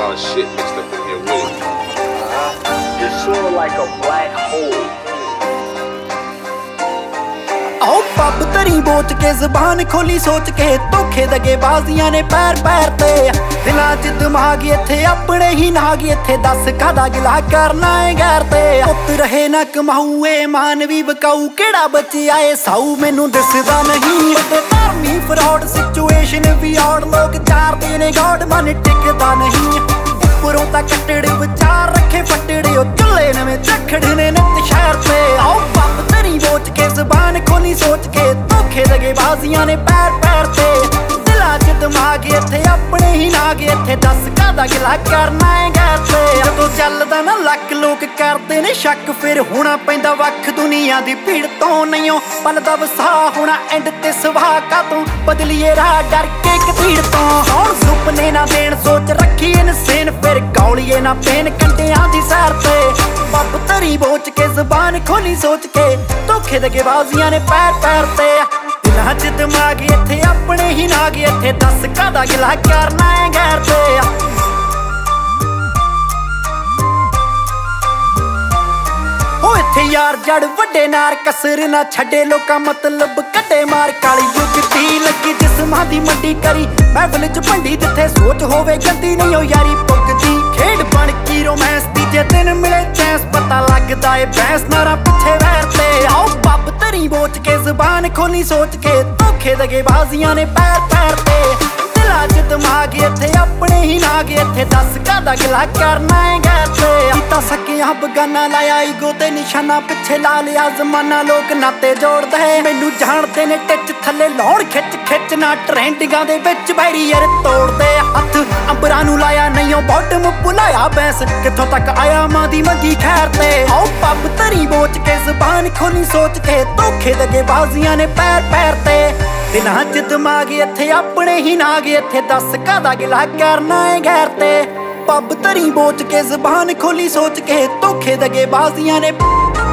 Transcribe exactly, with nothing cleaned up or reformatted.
lot of shit mixed up in here with it. You're sort of like a black hole. आओ पब तरी बोच के ज़बान खोली सोच के धोखे दगे बाजियां ने पैर पैर ते दिलां च दिमाग इत्थे अपने ही नाग इत्थे दस कादा गिला करना है गैर ते पुत रहे ना कमाऊ ए मान भी बकाऊ केड़ा बच्चे आए साऊ मैनू दिसदा नहीं ते धर्मी फ्रॉड सिचुएशन भी और लोग चार दिन गॉड मन टिकदा नहीं उपरों ता कट्टड़ विचार रखे फटड़े ओ चुल्ले नवे चखड़ ने नित शहर ते आओ पब तरी बोच के ज़बान खोली सोच के धोखे दगे बाजियां ने पैर पैर ते दिलां च दिमाग इत्थे अपने ही नाग इत्थे दस कादा गिला करना है गैर ते जदों चलदा ना लक लोग करदे ने शक फिर होना पैंदा वख दुनिया दी भीड़ तो नहीं पलदा वसा होना एंड ते सवाह कातों बदलिए राह डर के कतीड़ तो और सुपने ना देन सोच रखी इनसेन फिर गौलिए ना पेन कंटियां दी सैर ते पब तरी बोच के ज़बान खोली सोच के धोखे दगे बाजियां ने पैर पैर ते दिलां च दिमाग इत्थे अपने ही नाग इत्थे दस कादा गिला करना है गैर ते हो इत्थे यार जड़ वड्डे नार कसर ना छड्डे लोकां मतलब कड्डे मार काली युग दी लगी जिस्मां दी मंडी करी महफिल च भंडी जिथे सोच होवे गंदी नहीं हो यारी पुगदी खेड बन की रोमांस दी जे दिन मिले चैंस पता लगदा ए भैंस नारा पिछे वैर ते आओ पब तरी बोच के ज़बान खोली सोच के धोखे दगे बाजियां ने पैर पैर ते दिलां च दिमाग इत्थे अपने ही नाग इत्थे दस कादा गिला करना है गैर ते कीता सकिया बगाना लाया ईगो ते निशाना पिछे ला लिया जमाना लोग नाते जोड़दे मैनू जानदे ने टिच थल्ले लाउण खिच खिच ना ट्रेंडिंगां दे विच बैरीयर तोड़दे हत्थ अंबरां नू लाया नहीं ओ बॉटम भुलाया बैंस कित्थों तक आया मां दी मंगी खैर ते आओ पब तरी बोच के ज़बान खोली सोच के धोखे दगे बाजियां ने पैर पैर ते दिलां च दिमाग इत्थे अपने ही नाग इत्थे दस कादा गिला करना है गैर ते पब तरी बोच के ज़बान खोली सोच के धोखे दगे बाजियां ने